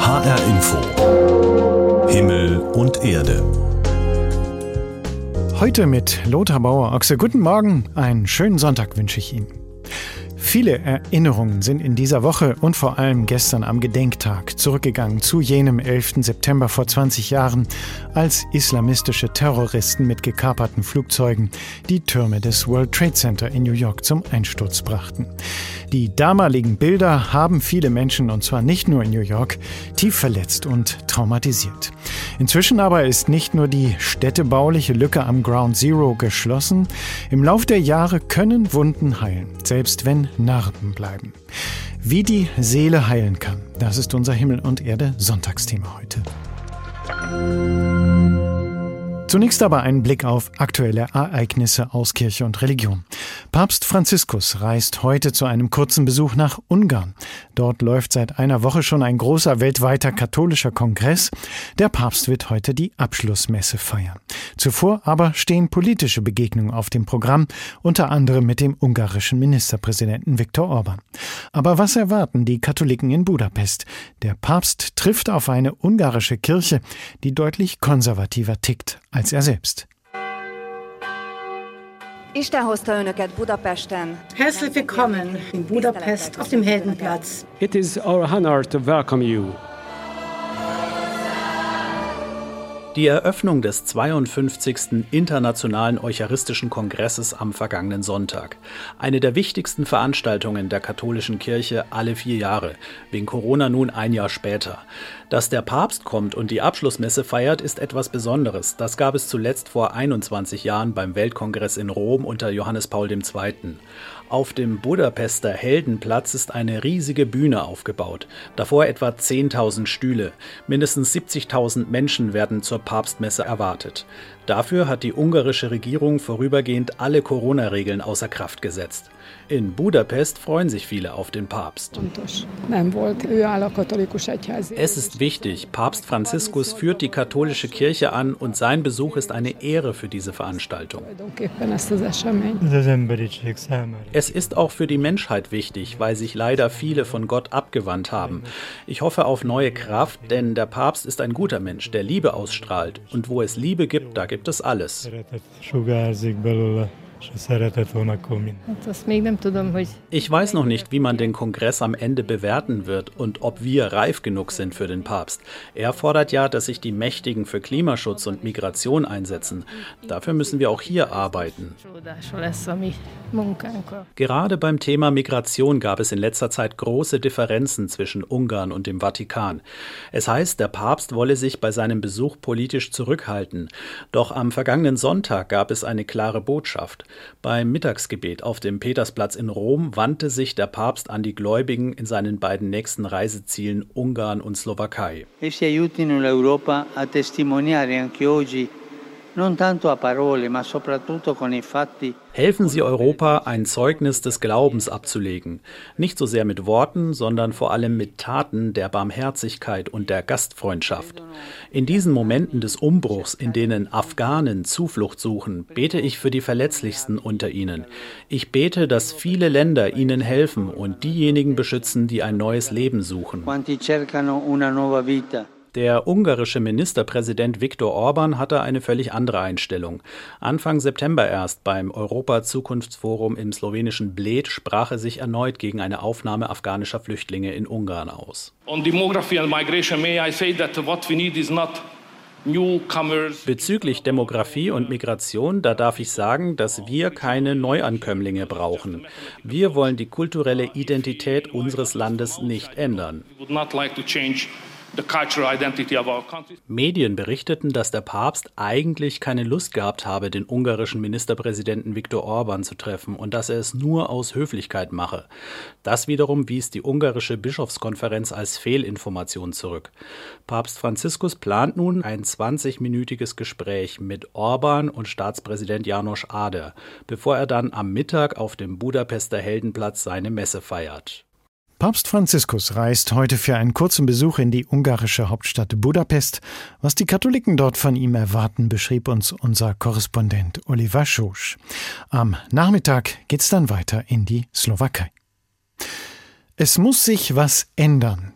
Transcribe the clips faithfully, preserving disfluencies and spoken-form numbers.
H R Info. Himmel und Erde. Heute mit Lothar Bauer-Ochse. Guten Morgen, einen schönen Sonntag wünsche ich Ihnen. Viele Erinnerungen sind in dieser Woche und vor allem gestern am Gedenktag zurückgegangen zu jenem elften September vor zwanzig Jahren, als islamistische Terroristen mit gekaperten Flugzeugen die Türme des World Trade Center in New York zum Einsturz brachten. Die damaligen Bilder haben viele Menschen, und zwar nicht nur in New York, tief verletzt und traumatisiert. Inzwischen aber ist nicht nur die städtebauliche Lücke am Ground Zero geschlossen. Im Lauf der Jahre können Wunden heilen, selbst wenn Narben bleiben. Wie die Seele heilen kann, das ist unser Himmel und Erde Sonntagsthema heute. Zunächst aber ein Blick auf aktuelle Ereignisse aus Kirche und Religion. Papst Franziskus reist heute zu einem kurzen Besuch nach Ungarn. Dort läuft seit einer Woche schon ein großer weltweiter katholischer Kongress. Der Papst wird heute die Abschlussmesse feiern. Zuvor aber stehen politische Begegnungen auf dem Programm, unter anderem mit dem ungarischen Ministerpräsidenten Viktor Orban. Aber was erwarten die Katholiken in Budapest? Der Papst trifft auf eine ungarische Kirche, die deutlich konservativer tickt als er selbst. Herzlich willkommen in Budapest auf dem Heldenplatz. It is our honor to welcome you. Die Eröffnung des zweiundfünfzigsten Internationalen Eucharistischen Kongresses am vergangenen Sonntag. Eine der wichtigsten Veranstaltungen der katholischen Kirche alle vier Jahre, wegen Corona nun ein Jahr später. Dass der Papst kommt und die Abschlussmesse feiert, ist etwas Besonderes. Das gab es zuletzt vor einundzwanzig Jahren beim Weltkongress in Rom unter Johannes Paul der Zweite. Auf dem Budapester Heldenplatz ist eine riesige Bühne aufgebaut. Davor etwa zehntausend Stühle. Mindestens siebzigtausend Menschen werden zur Papstmesse erwartet. Dafür hat die ungarische Regierung vorübergehend alle Corona-Regeln außer Kraft gesetzt. In Budapest freuen sich viele auf den Papst. Es ist wichtig, Papst Franziskus führt die katholische Kirche an und sein Besuch ist eine Ehre für diese Veranstaltung. Es ist auch für die Menschheit wichtig, weil sich leider viele von Gott abgewandt haben. Ich hoffe auf neue Kraft, denn der Papst ist ein guter Mensch, der Liebe ausstrahlt. Und wo es Liebe gibt, da gibt es alles. Ich weiß noch nicht, wie man den Kongress am Ende bewerten wird und ob wir reif genug sind für den Papst. Er fordert ja, dass sich die Mächtigen für Klimaschutz und Migration einsetzen. Dafür müssen wir auch hier arbeiten. Gerade beim Thema Migration gab es in letzter Zeit große Differenzen zwischen Ungarn und dem Vatikan. Es heißt, der Papst wolle sich bei seinem Besuch politisch zurückhalten. Doch am vergangenen Sonntag gab es eine klare Botschaft. Beim Mittagsgebet auf dem Petersplatz in Rom wandte sich der Papst an die Gläubigen in seinen beiden nächsten Reisezielen Ungarn und Slowakei. Essi aiutino l'Europa a testimoniare anche oggi, non tanto a parole, ma soprattutto con i fatti. Helfen Sie Europa, ein Zeugnis des Glaubens abzulegen. Nicht so sehr mit Worten, sondern vor allem mit Taten der Barmherzigkeit und der Gastfreundschaft. In diesen Momenten des Umbruchs, in denen Afghanen Zuflucht suchen, bete ich für die Verletzlichsten unter ihnen. Ich bete, dass viele Länder ihnen helfen und diejenigen beschützen, die ein neues Leben suchen. Quanti cercano una nuova vita. Der ungarische Ministerpräsident Viktor Orban hatte eine völlig andere Einstellung. Anfang September erst beim Europa-Zukunftsforum im slowenischen Bled sprach er sich erneut gegen eine Aufnahme afghanischer Flüchtlinge in Ungarn aus. On demography and migration, may I say that what we need is not newcomers. Bezüglich Demografie und Migration, da darf ich sagen, dass wir keine Neuankömmlinge brauchen. Wir wollen die kulturelle Identität unseres Landes nicht ändern. We would not like to change the cultural identity of our country. Medien berichteten, dass der Papst eigentlich keine Lust gehabt habe, den ungarischen Ministerpräsidenten Viktor Orban zu treffen und dass er es nur aus Höflichkeit mache. Das wiederum wies die ungarische Bischofskonferenz als Fehlinformation zurück. Papst Franziskus plant nun ein zwanzigminütiges Gespräch mit Orban und Staatspräsident János Áder, bevor er dann am Mittag auf dem Budapester Heldenplatz seine Messe feiert. Papst Franziskus reist heute für einen kurzen Besuch in die ungarische Hauptstadt Budapest. Was die Katholiken dort von ihm erwarten, beschrieb uns unser Korrespondent Oliver Schosch. Am Nachmittag geht's dann weiter in die Slowakei. Es muss sich was ändern.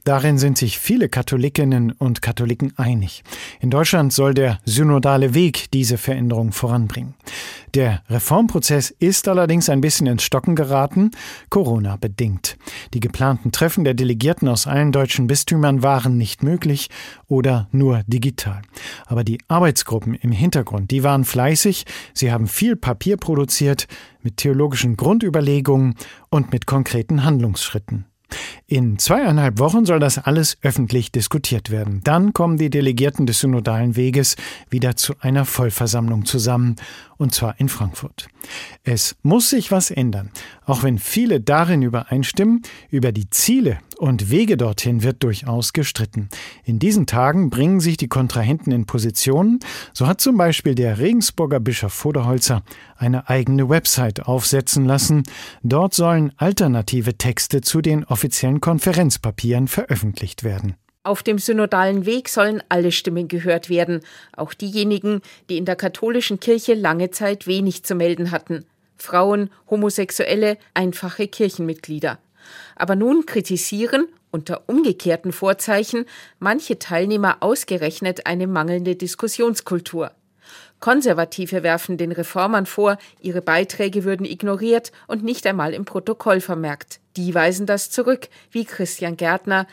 Darin sind sich viele Katholikinnen und Katholiken einig. In Deutschland soll der synodale Weg diese Veränderung voranbringen. Der Reformprozess ist allerdings ein bisschen ins Stocken geraten, Corona-bedingt. Die geplanten Treffen der Delegierten aus allen deutschen Bistümern waren nicht möglich oder nur digital. Aber die Arbeitsgruppen im Hintergrund, die waren fleißig. Sie haben viel Papier produziert mit theologischen Grundüberlegungen und mit konkreten Handlungsschritten. In zweieinhalb Wochen soll das alles öffentlich diskutiert werden. Dann kommen die Delegierten des synodalen Weges wieder zu einer Vollversammlung zusammen, und zwar in Frankfurt. Es muss sich was ändern, auch wenn viele darin übereinstimmen. Über die Ziele und Wege dorthin wird durchaus gestritten. In diesen Tagen bringen sich die Kontrahenten in Positionen. So hat zum Beispiel der Regensburger Bischof Voderholzer eine eigene Website aufsetzen lassen. Dort sollen alternative Texte zu den offiziellen Konferenzpapieren veröffentlicht werden. Auf dem synodalen Weg sollen alle Stimmen gehört werden, auch diejenigen, die in der katholischen Kirche lange Zeit wenig zu melden hatten. Frauen, Homosexuelle, einfache Kirchenmitglieder. Aber nun kritisieren, unter umgekehrten Vorzeichen, manche Teilnehmer ausgerechnet eine mangelnde Diskussionskultur. Konservative werfen den Reformern vor, ihre Beiträge würden ignoriert und nicht einmal im Protokoll vermerkt. Die weisen das zurück, wie Christian Gärtner,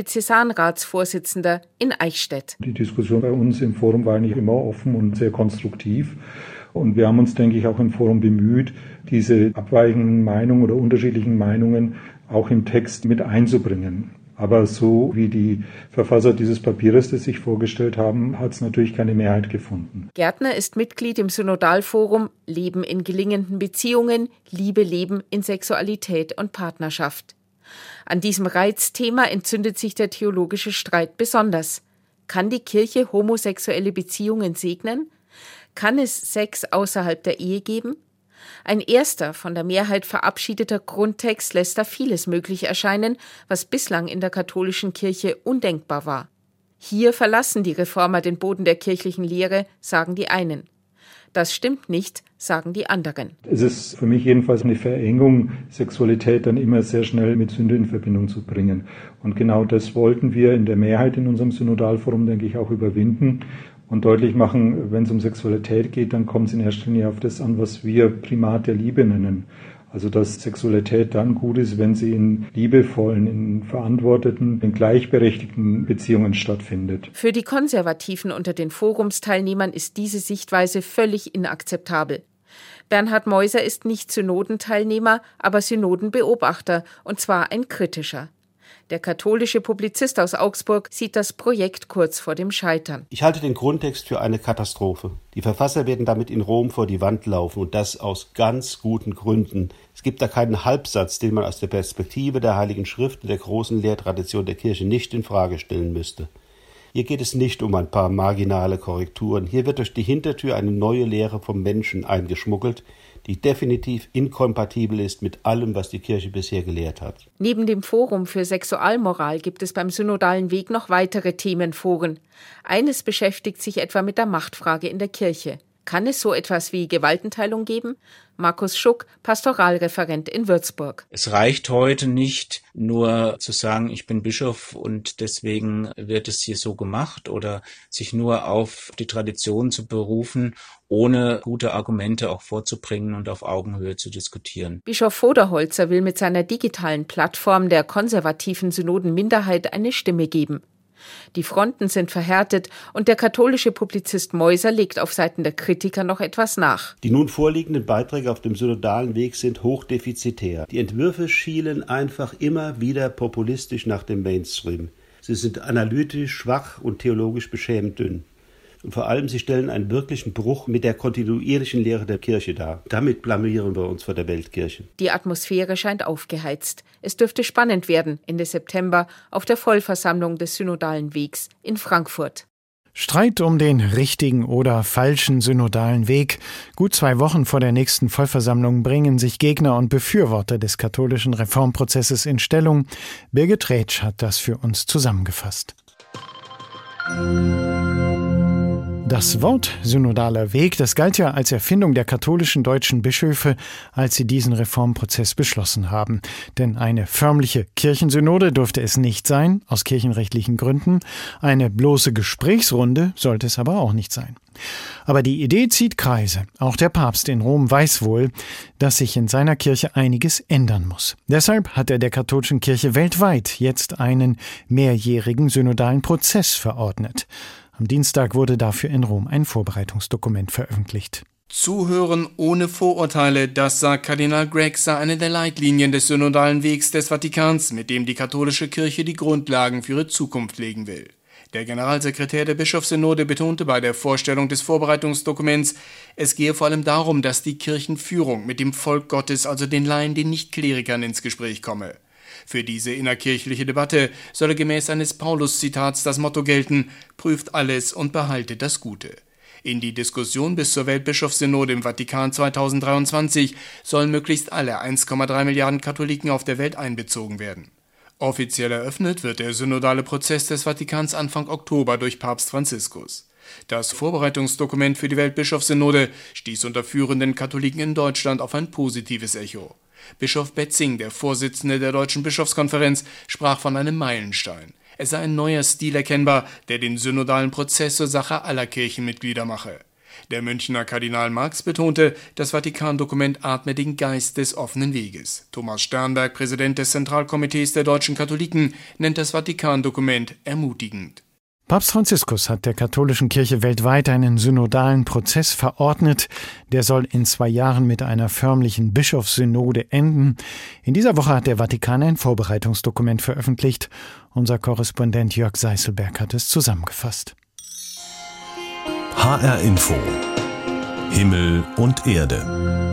Diözesanratsvorsitzender in Eichstätt. Die Diskussion bei uns im Forum war eigentlich immer offen und sehr konstruktiv. Und wir haben uns, denke ich, auch im Forum bemüht, diese abweichenden Meinungen oder unterschiedlichen Meinungen auch im Text mit einzubringen. Aber so wie die Verfasser dieses Papiers das sich vorgestellt haben, hat es natürlich keine Mehrheit gefunden. Gärtner ist Mitglied im Synodalforum Leben in gelingenden Beziehungen, Liebe, Leben in Sexualität und Partnerschaft. An diesem Reizthema entzündet sich der theologische Streit besonders. Kann die Kirche homosexuelle Beziehungen segnen? Kann es Sex außerhalb der Ehe geben? Ein erster, von der Mehrheit verabschiedeter Grundtext lässt da vieles möglich erscheinen, was bislang in der katholischen Kirche undenkbar war. Hier verlassen die Reformer den Boden der kirchlichen Lehre, sagen die einen. Das stimmt nicht, sagen die anderen. Es ist für mich jedenfalls eine Verengung, Sexualität dann immer sehr schnell mit Sünde in Verbindung zu bringen. Und genau das wollten wir in der Mehrheit in unserem Synodalforum, denke ich, auch überwinden. Und deutlich machen, wenn es um Sexualität geht, dann kommt es in erster Linie auf das an, was wir Primat der Liebe nennen. Also dass Sexualität dann gut ist, wenn sie in liebevollen, in verantworteten, in gleichberechtigten Beziehungen stattfindet. Für die Konservativen unter den Forumsteilnehmern ist diese Sichtweise völlig inakzeptabel. Bernhard Meuser ist nicht Synodenteilnehmer, aber Synodenbeobachter, und zwar ein kritischer. Der katholische Publizist aus Augsburg sieht das Projekt kurz vor dem Scheitern. Ich halte den Grundtext für eine Katastrophe. Die Verfasser werden damit in Rom vor die Wand laufen, und das aus ganz guten Gründen. Es gibt da keinen Halbsatz, den man aus der Perspektive der Heiligen Schrift und der großen Lehrtradition der Kirche nicht in Frage stellen müsste. Hier geht es nicht um ein paar marginale Korrekturen. Hier wird durch die Hintertür eine neue Lehre vom Menschen eingeschmuggelt, die definitiv inkompatibel ist mit allem, was die Kirche bisher gelehrt hat. Neben dem Forum für Sexualmoral gibt es beim synodalen Weg noch weitere Themenforen. Eines beschäftigt sich etwa mit der Machtfrage in der Kirche. Kann es so etwas wie Gewaltenteilung geben? Markus Schuck, Pastoralreferent in Würzburg. Es reicht heute nicht nur zu sagen, ich bin Bischof und deswegen wird es hier so gemacht, oder sich nur auf die Tradition zu berufen, ohne gute Argumente auch vorzubringen und auf Augenhöhe zu diskutieren. Bischof Voderholzer will mit seiner digitalen Plattform der konservativen Synodenminderheit eine Stimme geben. Die Fronten sind verhärtet und der katholische Publizist Meuser legt auf Seiten der Kritiker noch etwas nach. Die nun vorliegenden Beiträge auf dem synodalen Weg sind hochdefizitär. Die Entwürfe schielen einfach immer wieder populistisch nach dem Mainstream. Sie sind analytisch schwach und theologisch beschämend dünn. Und vor allem, sie stellen einen wirklichen Bruch mit der kontinuierlichen Lehre der Kirche dar. Damit blamieren wir uns vor der Weltkirche. Die Atmosphäre scheint aufgeheizt. Es dürfte spannend werden Ende September auf der Vollversammlung des synodalen Wegs in Frankfurt. Streit um den richtigen oder falschen synodalen Weg. Gut zwei Wochen vor der nächsten Vollversammlung bringen sich Gegner und Befürworter des katholischen Reformprozesses in Stellung. Birgit Rätsch hat das für uns zusammengefasst. Das Wort synodaler Weg, das galt ja als Erfindung der katholischen deutschen Bischöfe, als sie diesen Reformprozess beschlossen haben. Denn eine förmliche Kirchensynode durfte es nicht sein, aus kirchenrechtlichen Gründen. Eine bloße Gesprächsrunde sollte es aber auch nicht sein. Aber die Idee zieht Kreise. Auch der Papst in Rom weiß wohl, dass sich in seiner Kirche einiges ändern muss. Deshalb hat er der katholischen Kirche weltweit jetzt einen mehrjährigen synodalen Prozess verordnet. Am Dienstag wurde dafür in Rom ein Vorbereitungsdokument veröffentlicht. Zuhören ohne Vorurteile, das, sagt Kardinal Gregg, sei eine der Leitlinien des synodalen Wegs des Vatikans, mit dem die katholische Kirche die Grundlagen für ihre Zukunft legen will. Der Generalsekretär der Bischofssynode betonte bei der Vorstellung des Vorbereitungsdokuments, es gehe vor allem darum, dass die Kirchenführung mit dem Volk Gottes, also den Laien, den Nichtklerikern, ins Gespräch komme. Für diese innerkirchliche Debatte solle gemäß eines Paulus-Zitats das Motto gelten, prüft alles und behaltet das Gute. In die Diskussion bis zur Weltbischofssynode im Vatikan zweitausenddreiundzwanzig sollen möglichst alle eins Komma drei Milliarden Katholiken auf der Welt einbezogen werden. Offiziell eröffnet wird der synodale Prozess des Vatikans Anfang Oktober durch Papst Franziskus. Das Vorbereitungsdokument für die Weltbischofssynode stieß unter führenden Katholiken in Deutschland auf ein positives Echo. Bischof Betzing, der Vorsitzende der Deutschen Bischofskonferenz, sprach von einem Meilenstein. Es sei ein neuer Stil erkennbar, der den synodalen Prozess zur Sache aller Kirchenmitglieder mache. Der Münchner Kardinal Marx betonte, das Vatikan-Dokument atme den Geist des offenen Weges. Thomas Sternberg, Präsident des Zentralkomitees der deutschen Katholiken, nennt das Vatikan-Dokument ermutigend. Papst Franziskus hat der katholischen Kirche weltweit einen synodalen Prozess verordnet. Der soll in zwei Jahren mit einer förmlichen Bischofssynode enden. In dieser Woche hat der Vatikan ein Vorbereitungsdokument veröffentlicht. Unser Korrespondent Jörg Seißelberg hat es zusammengefasst. H R Info. Himmel und Erde.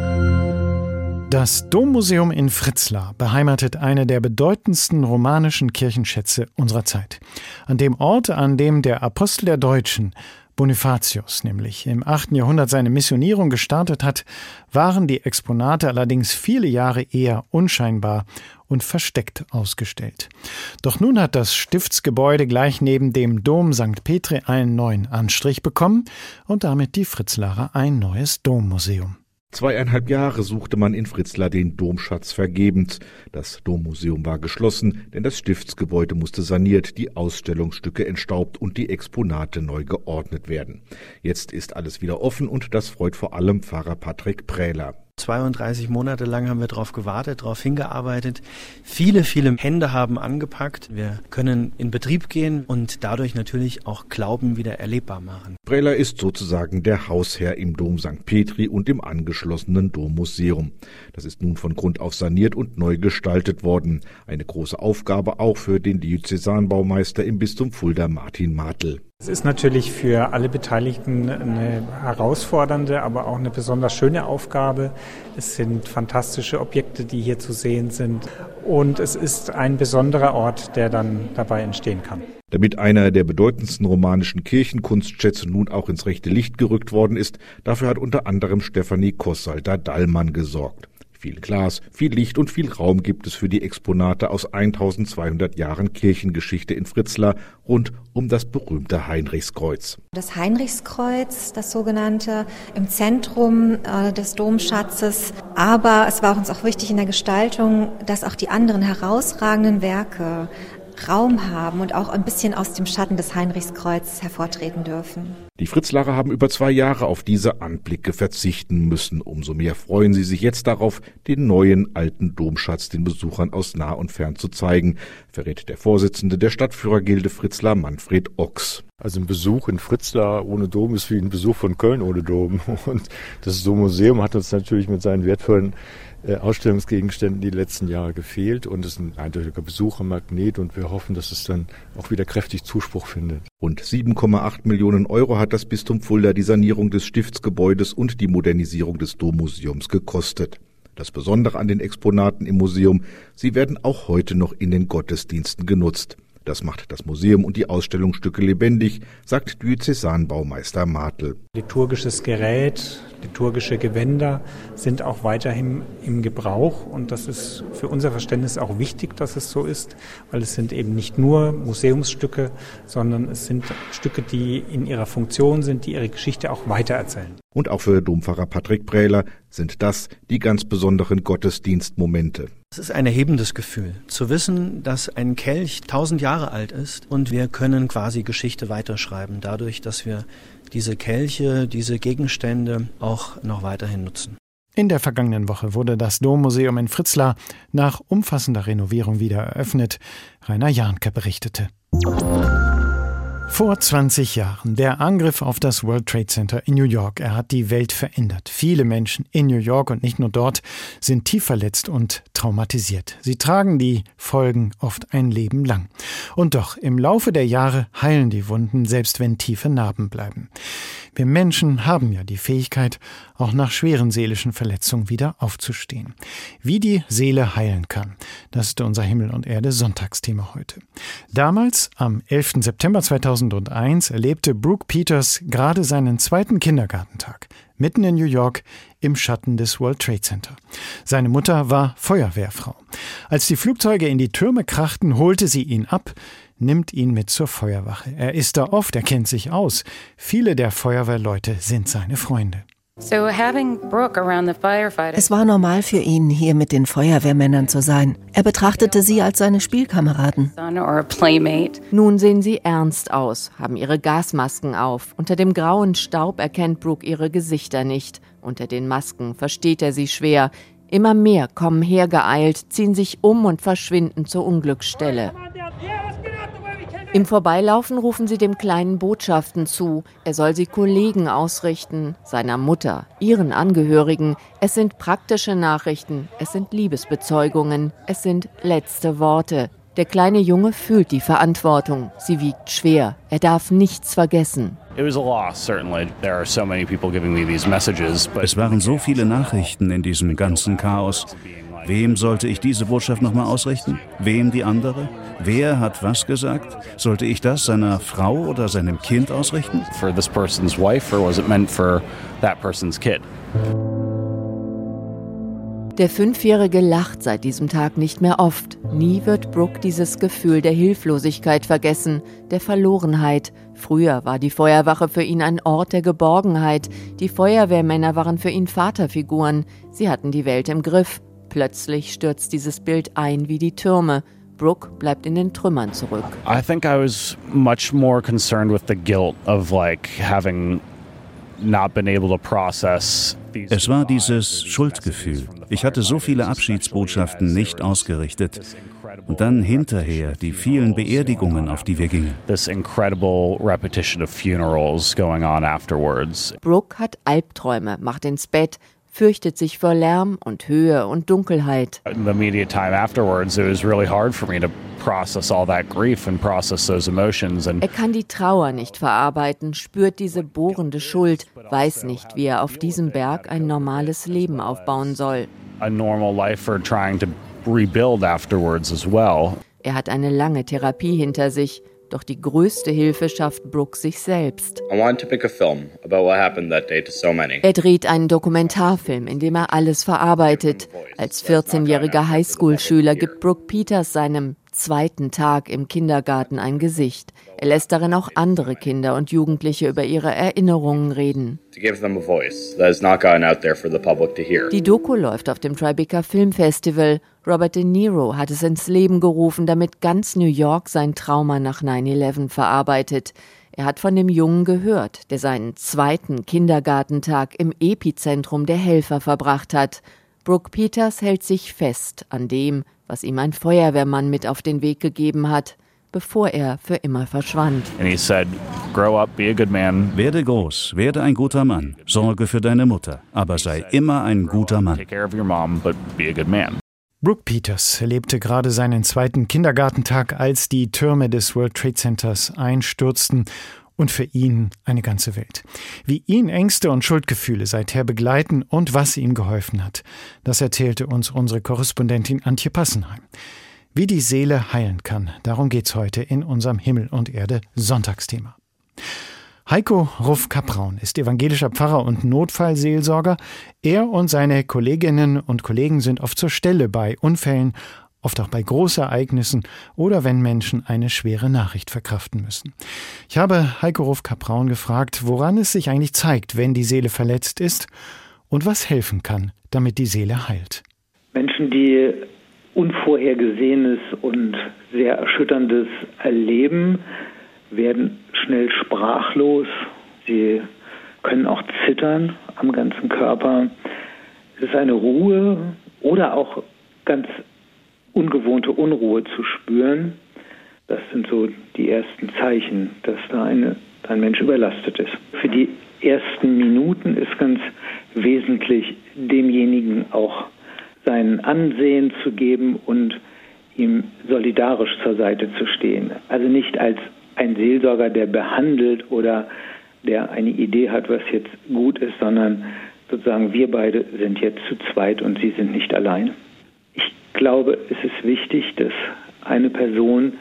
Das Dommuseum in Fritzlar beheimatet eine der bedeutendsten romanischen Kirchenschätze unserer Zeit. An dem Ort, an dem der Apostel der Deutschen, Bonifatius, nämlich im achten Jahrhundert seine Missionierung gestartet hat, waren die Exponate allerdings viele Jahre eher unscheinbar und versteckt ausgestellt. Doch nun hat das Stiftsgebäude gleich neben dem Dom Sankt Petri einen neuen Anstrich bekommen und damit die Fritzlarer ein neues Dommuseum. Zweieinhalb Jahre suchte man in Fritzlar den Domschatz vergebens. Das Dommuseum war geschlossen, denn das Stiftsgebäude musste saniert, die Ausstellungsstücke entstaubt und die Exponate neu geordnet werden. Jetzt ist alles wieder offen und das freut vor allem Pfarrer Patrick Prähler. zweiunddreißig Monate lang haben wir darauf gewartet, darauf hingearbeitet. Viele, viele Hände haben angepackt. Wir können in Betrieb gehen und dadurch natürlich auch Glauben wieder erlebbar machen. Prähler ist sozusagen der Hausherr im Dom Sankt Petri und im angeschlossenen Dommuseum. Das ist nun von Grund auf saniert und neu gestaltet worden. Eine große Aufgabe auch für den Diözesanbaumeister im Bistum Fulda, Martin Martl. Es ist natürlich für alle Beteiligten eine herausfordernde, aber auch eine besonders schöne Aufgabe. Es sind fantastische Objekte, die hier zu sehen sind. Und es ist ein besonderer Ort, der dann dabei entstehen kann. Damit einer der bedeutendsten romanischen Kirchenkunstschätze nun auch ins rechte Licht gerückt worden ist, dafür hat unter anderem Stefanie Kossalter-Dallmann gesorgt. Viel Glas, viel Licht und viel Raum gibt es für die Exponate aus eintausendzweihundert Jahren Kirchengeschichte in Fritzlar rund um das berühmte Heinrichskreuz. Das Heinrichskreuz, das sogenannte, im Zentrum äh, des Domschatzes. Aber es war uns auch wichtig in der Gestaltung, dass auch die anderen herausragenden Werke Raum haben und auch ein bisschen aus dem Schatten des Heinrichskreuz hervortreten dürfen. Die Fritzlarer haben über zwei Jahre auf diese Anblicke verzichten müssen. Umso mehr freuen sie sich jetzt darauf, den neuen alten Domschatz den Besuchern aus nah und fern zu zeigen, verrät der Vorsitzende der Stadtführergilde Fritzlar, Manfred Ochs. Also ein Besuch in Fritzlar ohne Dom ist wie ein Besuch von Köln ohne Dom. Und das Dommuseum hat uns natürlich mit seinen wertvollen Ausstellungsgegenständen die letzten Jahre gefehlt und es ist ein eindeutiger Besuchermagnet und wir hoffen, dass es dann auch wieder kräftig Zuspruch findet. Rund sieben Komma acht Millionen Euro hat das Bistum Fulda die Sanierung des Stiftsgebäudes und die Modernisierung des Dommuseums gekostet. Das Besondere an den Exponaten im Museum, sie werden auch heute noch in den Gottesdiensten genutzt. Das macht das Museum und die Ausstellungsstücke lebendig, sagt Diözesanbaumeister Martl. Liturgisches Gerät, liturgische Gewänder sind auch weiterhin im Gebrauch und das ist für unser Verständnis auch wichtig, dass es so ist, weil es sind eben nicht nur Museumsstücke, sondern es sind Stücke, die in ihrer Funktion sind, die ihre Geschichte auch weitererzählen. Und auch für Dompfarrer Patrick Prähler sind das die ganz besonderen Gottesdienstmomente. Es ist ein erhebendes Gefühl, zu wissen, dass ein Kelch tausend Jahre alt ist und wir können quasi Geschichte weiterschreiben, dadurch, dass wir diese Kelche, diese Gegenstände auch noch weiterhin nutzen. In der vergangenen Woche wurde das Dommuseum in Fritzlar nach umfassender Renovierung wieder eröffnet. Rainer Jahnke berichtete. Vor zwanzig Jahren, der Angriff auf das World Trade Center in New York. Er hat die Welt verändert. Viele Menschen in New York und nicht nur dort sind tief verletzt und traumatisiert. Sie tragen die Folgen oft ein Leben lang. Und doch, im Laufe der Jahre heilen die Wunden, selbst wenn tiefe Narben bleiben. Wir Menschen haben ja die Fähigkeit, auch nach schweren seelischen Verletzungen wieder aufzustehen. Wie die Seele heilen kann, das ist unser Himmel und Erde Sonntagsthema heute. Damals, am elften September zweitausendeins, erlebte Brooke Peters gerade seinen zweiten Kindergartentag, mitten in New York im Schatten des World Trade Center. Seine Mutter war Feuerwehrfrau. Als die Flugzeuge in die Türme krachten, holte sie ihn ab, nimmt ihn mit zur Feuerwache. Er ist da oft, er kennt sich aus. Viele der Feuerwehrleute sind seine Freunde. Es war normal für ihn, hier mit den Feuerwehrmännern zu sein. Er betrachtete sie als seine Spielkameraden. Nun sehen sie ernst aus, haben ihre Gasmasken auf. Unter dem grauen Staub erkennt Brooke ihre Gesichter nicht. Unter den Masken versteht er sie schwer. Immer mehr kommen hergeeilt, ziehen sich um und verschwinden zur Unglücksstelle. Im Vorbeilaufen rufen sie dem Kleinen Botschaften zu. Er soll sie Kollegen ausrichten, seiner Mutter, ihren Angehörigen. Es sind praktische Nachrichten, es sind Liebesbezeugungen, es sind letzte Worte. Der kleine Junge fühlt die Verantwortung. Sie wiegt schwer. Er darf nichts vergessen. Es waren so viele Nachrichten in diesem ganzen Chaos. Wem sollte ich diese Botschaft nochmal ausrichten? Wem die andere? Wer hat was gesagt? Sollte ich das seiner Frau oder seinem Kind ausrichten? For this person's wife, or was it meant for that person's kid? Der Fünfjährige lacht seit diesem Tag nicht mehr oft. Nie wird Brooke dieses Gefühl der Hilflosigkeit vergessen, der Verlorenheit. Früher war die Feuerwache für ihn ein Ort der Geborgenheit. Die Feuerwehrmänner waren für ihn Vaterfiguren. Sie hatten die Welt im Griff. Plötzlich stürzt dieses Bild ein wie die Türme. Brooke bleibt in den Trümmern zurück. I think I was much more concerned with the guilt of like having not been able to process. Es war dieses Schuldgefühl. Ich hatte so viele Abschiedsbotschaften nicht ausgerichtet. Und dann hinterher die vielen Beerdigungen, auf die wir gingen. This incredible repetition of funerals going on afterwards. Brooke hat Albträume, macht ins Bett, fürchtet sich vor Lärm und Höhe und Dunkelheit. In the immediate time afterwards, it was really hard for me to process all that grief and process those emotions. And er kann die Trauer nicht verarbeiten, spürt diese bohrende Schuld, weiß nicht, wie er auf diesem Berg ein normales Leben aufbauen soll. A normal life for trying to rebuild afterwards as well. Er hat eine lange Therapie hinter sich. Doch die größte Hilfe schafft Brooke sich selbst. Er dreht einen Dokumentarfilm, in dem er alles verarbeitet. Als vierzehnjähriger Highschool-Schüler gibt Brooke Peters seinem zweiten Tag im Kindergarten ein Gesicht. Er lässt darin auch andere Kinder und Jugendliche über ihre Erinnerungen reden. Die Doku läuft auf dem Tribeca Film Festival. Robert De Niro hat es ins Leben gerufen, damit ganz New York sein Trauma nach neun elf verarbeitet. Er hat von dem Jungen gehört, der seinen zweiten Kindergartentag im Epizentrum der Helfer verbracht hat. Brooke Peters hält sich fest an dem, was ihm ein Feuerwehrmann mit auf den Weg gegeben hat, bevor er für immer verschwand. And he said, grow up, be a good man. Werde groß, werde ein guter Mann. Sorge für deine Mutter, aber sei immer ein guter Mann. Take care of your mom, but be a good man. Brooke Peters erlebte gerade seinen zweiten Kindergartentag, als die Türme des World Trade Centers einstürzten und für ihn eine ganze Welt. Wie ihn Ängste und Schuldgefühle seither begleiten und was ihm geholfen hat, das erzählte uns unsere Korrespondentin Antje Passenheim. Wie die Seele heilen kann, darum geht's heute in unserem Himmel und Erde Sonntagsthema. Heiko Ruff-Kapraun ist evangelischer Pfarrer und Notfallseelsorger. Er und seine Kolleginnen und Kollegen sind oft zur Stelle bei Unfällen, oft auch bei Großereignissen oder wenn Menschen eine schwere Nachricht verkraften müssen. Ich habe Heiko Ruff-Kapraun gefragt, woran es sich eigentlich zeigt, wenn die Seele verletzt ist und was helfen kann, damit die Seele heilt. Menschen, die Unvorhergesehenes und sehr Erschütterndes erleben, werden schnell sprachlos. Sie können auch zittern am ganzen Körper. Es ist eine Ruhe oder auch ganz ungewohnte Unruhe zu spüren. Das sind so die ersten Zeichen, dass da eine, ein Mensch überlastet ist. Für die ersten Minuten ist ganz wesentlich, demjenigen auch sein Ansehen zu geben und ihm solidarisch zur Seite zu stehen. Also nicht als ein Seelsorger, der behandelt oder der eine Idee hat, was jetzt gut ist, sondern sozusagen wir beide sind jetzt zu zweit und Sie sind nicht allein. Ich glaube, es ist wichtig, dass eine Person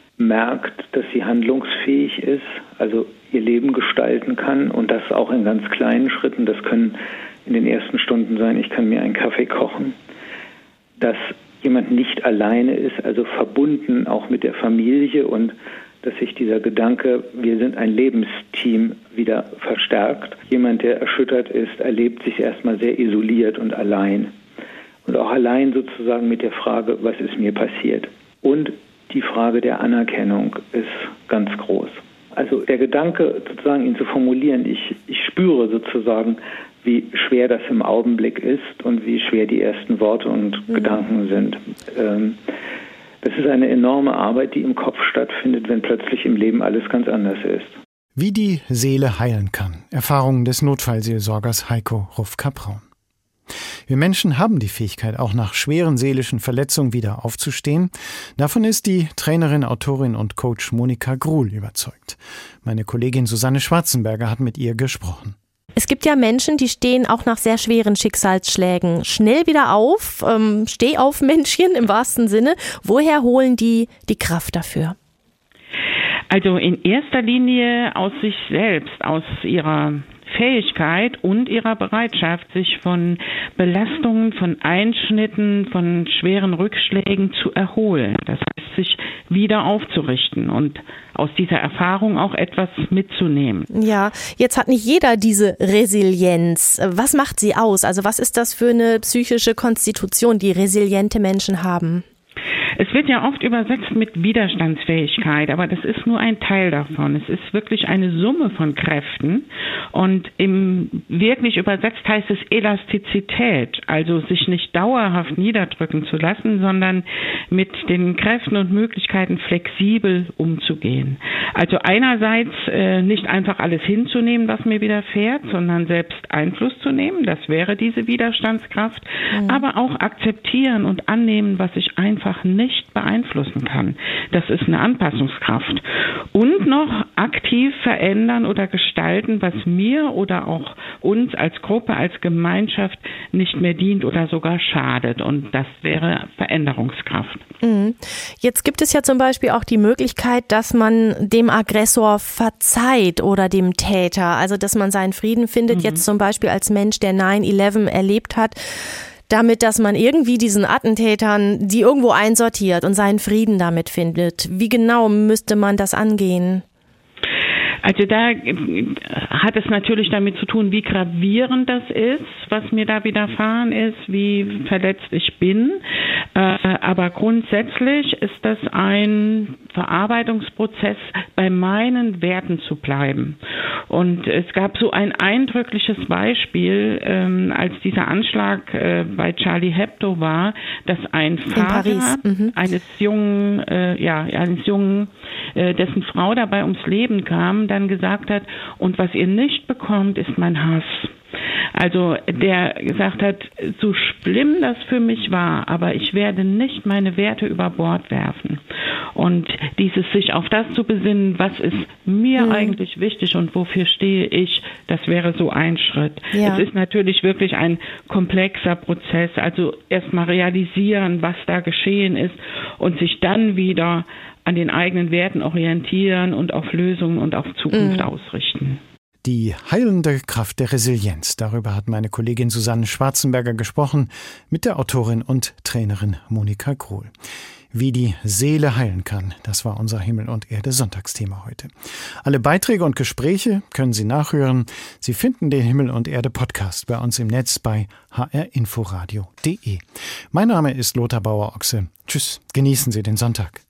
merkt, dass sie handlungsfähig ist, also ihr Leben gestalten kann und das auch in ganz kleinen Schritten. Das können in den ersten Stunden sein, ich kann mir einen Kaffee kochen. Dass jemand nicht alleine ist, also verbunden auch mit der Familie und dass sich dieser Gedanke, wir sind ein Lebensteam, wieder verstärkt. Jemand, der erschüttert ist, erlebt sich erstmal sehr isoliert und allein. Und auch allein sozusagen mit der Frage, was ist mir passiert? Und die Frage der Anerkennung ist ganz groß. Also der Gedanke, sozusagen ihn zu formulieren, ich, ich spüre sozusagen, wie schwer das im Augenblick ist und wie schwer die ersten Worte und mhm. Gedanken sind. Ähm, das ist eine enorme Arbeit, die im Kopf stattfindet, wenn plötzlich im Leben alles ganz anders ist. Wie die Seele heilen kann. Erfahrungen des Notfallseelsorgers Heiko Ruff-Kapraun. Wir Menschen haben die Fähigkeit, auch nach schweren seelischen Verletzungen wieder aufzustehen. Davon ist die Trainerin, Autorin und Coach Monika Gruhl überzeugt. Meine Kollegin Susanne Schwarzenberger hat mit ihr gesprochen. Es gibt ja Menschen, die stehen auch nach sehr schweren Schicksalsschlägen schnell wieder auf, ähm, Stehaufmännchen im wahrsten Sinne. Woher holen die die Kraft dafür? Also in erster Linie aus sich selbst, aus ihrer Fähigkeit und ihrer Bereitschaft, sich von Belastungen, von Einschnitten, von schweren Rückschlägen zu erholen. Das heißt, sich wieder aufzurichten und aus dieser Erfahrung auch etwas mitzunehmen. Ja, jetzt hat nicht jeder diese Resilienz. Was macht sie aus? Also was ist das für eine psychische Konstitution, die resiliente Menschen haben? Es wird ja oft übersetzt mit Widerstandsfähigkeit, aber das ist nur ein Teil davon. Es ist wirklich eine Summe von Kräften und im wirklich übersetzt heißt es Elastizität, also sich nicht dauerhaft niederdrücken zu lassen, sondern mit den Kräften und Möglichkeiten flexibel umzugehen. Also einerseits äh, nicht einfach alles hinzunehmen, was mir widerfährt, sondern selbst Einfluss zu nehmen, das wäre diese Widerstandskraft, mhm. aber auch akzeptieren und annehmen, was ich einfach nicht beeinflussen kann. Das ist eine Anpassungskraft. Und noch aktiv verändern oder gestalten, was mir oder auch uns als Gruppe, als Gemeinschaft nicht mehr dient oder sogar schadet. Und das wäre Veränderungskraft. Jetzt gibt es ja zum Beispiel auch die Möglichkeit, dass man dem Aggressor verzeiht oder dem Täter. Also, dass man seinen Frieden findet, mhm. jetzt zum Beispiel als Mensch, der nine eleven erlebt hat. Damit, dass man irgendwie diesen Attentätern die irgendwo einsortiert und seinen Frieden damit findet. Wie genau müsste man das angehen? Also da hat es natürlich damit zu tun, wie gravierend das ist, was mir da widerfahren ist, wie verletzt ich bin. Aber grundsätzlich ist das ein Verarbeitungsprozess, bei meinen Werten zu bleiben. Und es gab so ein eindrückliches Beispiel, ähm, als dieser Anschlag äh, bei Charlie Hebdo war, dass ein Vater mhm. eines jungen, äh, ja, eines jungen, äh, dessen Frau dabei ums Leben kam, dann gesagt hat, und was ihr nicht bekommt, ist mein Hass. Also der gesagt hat, so schlimm das für mich war, aber ich werde nicht meine Werte über Bord werfen. Und dieses sich auf das zu besinnen, was ist mir Mhm. eigentlich wichtig und wofür stehe ich, das wäre so ein Schritt. Ja. Es ist natürlich wirklich ein komplexer Prozess, also erstmal realisieren, was da geschehen ist und sich dann wieder an den eigenen Werten orientieren und auf Lösungen und auf Zukunft Mhm. ausrichten. Die heilende Kraft der Resilienz. Darüber hat meine Kollegin Susanne Schwarzenberger gesprochen mit der Autorin und Trainerin Monika Grohl. Wie die Seele heilen kann, das war unser Himmel und Erde Sonntagsthema heute. Alle Beiträge und Gespräche können Sie nachhören. Sie finden den Himmel und Erde Podcast bei uns im Netz bei h r inforadio punkt d e. Mein Name ist Lothar Bauer-Ochse. Tschüss, genießen Sie den Sonntag.